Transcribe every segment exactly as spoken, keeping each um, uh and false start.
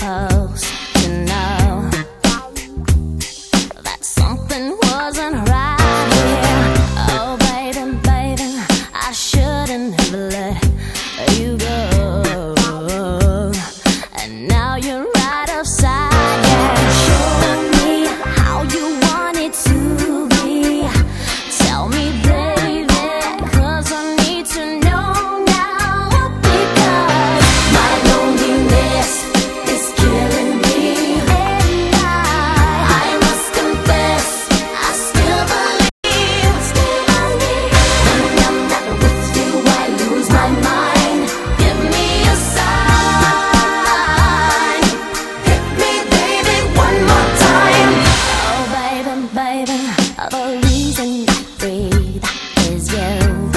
supposed to know that something wasn't right here? Oh, baby, baby, I shouldn't have let you go. And now you're right upside down. Show me how you want it to be. Tell me, baby, 'cause I need to know now. Because my loneliness is killing me, and I, I must confess, I still believe, still believe. When I'm not with you, I lose my mind. Give me a sign. Hit me, baby, one more time. Oh, baby, baby, the reason I breathe is you.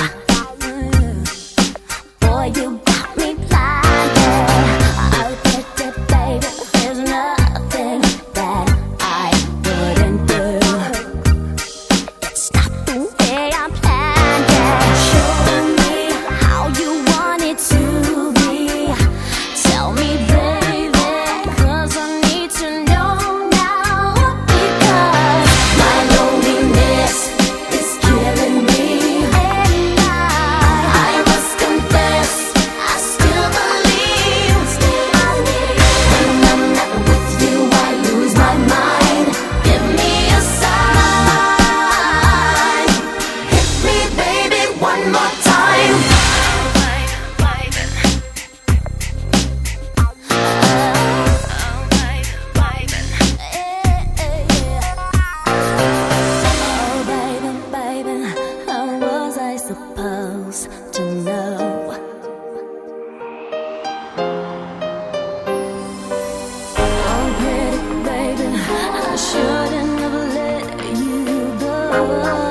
Boy, you got me blinded. Oh, baby, baby, there's nothing that I wouldn't do. It's not the way I planned it. Show me how you want it to be. Tell me, baby, 'cause I need to know now. Because my loneliness is killing me, and I, I must confess, I still believe, still believe. When I'm not with you, I lose my mind. Give me a sign. Hit me, baby, one more time. Oh, baby, baby, how was I supposed to know? Oh, pretty baby, I shouldn't have let you go.